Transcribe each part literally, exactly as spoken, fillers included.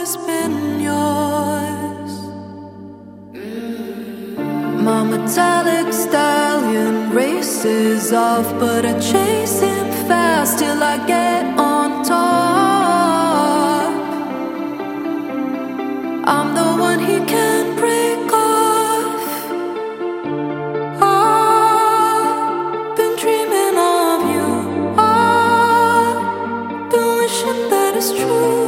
It's been yours. My metallic stallion races off, but I chase him fast till I get on top. I'm the one he can't break off. I've been dreaming of you. I've been wishing that it's true.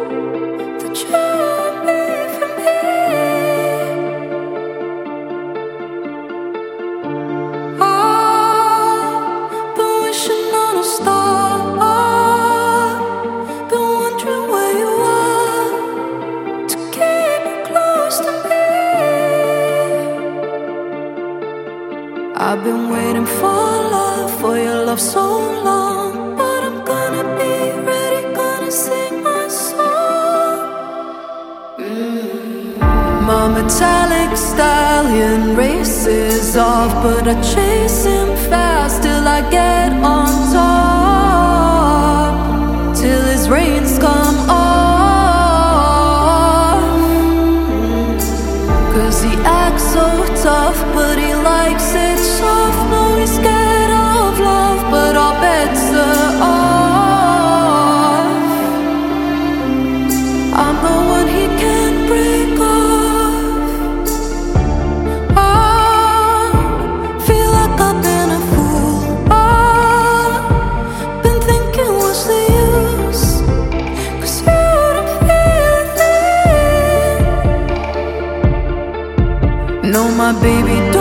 I've been waiting for love, for your love so long, but I'm gonna be ready, gonna sing my song. mm. My metallic stallion races off, but I chase him fast till I get on top, till his reins come off. Cause he acts so tough, but he likes it soft. No, he's scared of love, but all bets are off. I'm the one he can't break off. I feel like I've been a fool. I've been thinking, what's the use? Cause you don't feel a thing. No, my baby